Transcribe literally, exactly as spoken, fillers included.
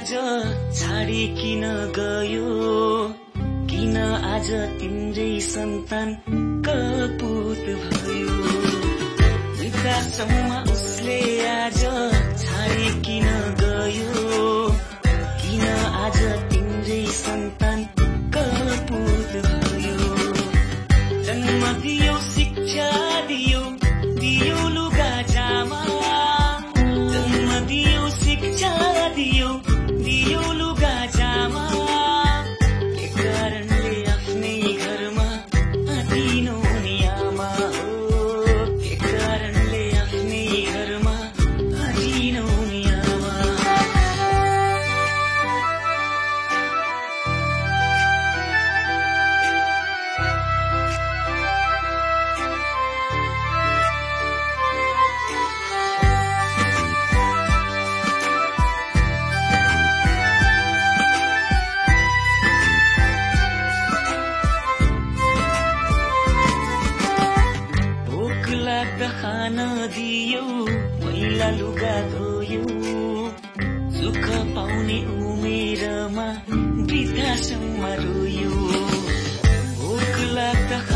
आज छाडी किन गयो, किन आज तिम्रै सन्तान कपूत भयो। वृद्धाश्रममा उसले आज छाडी किन गयो, किन आज तिम्रै सन्तान कपूत भयो। जन्म दियो, शिक्षा दियो, दियो लुगा जामा, जन्म दियो, शिक्षा दियो, दियो लुगा जामा। के कारणले आफ्नै घरमा आदिनो नि आमा हो, के कारणले आफ्नै घरमा आदिनो नि आमा। खान दियो, मैला लुगा धोयो, सुख पाउने उमेरमा वृद्धाश्रममा रोयो। भोक लाग्दा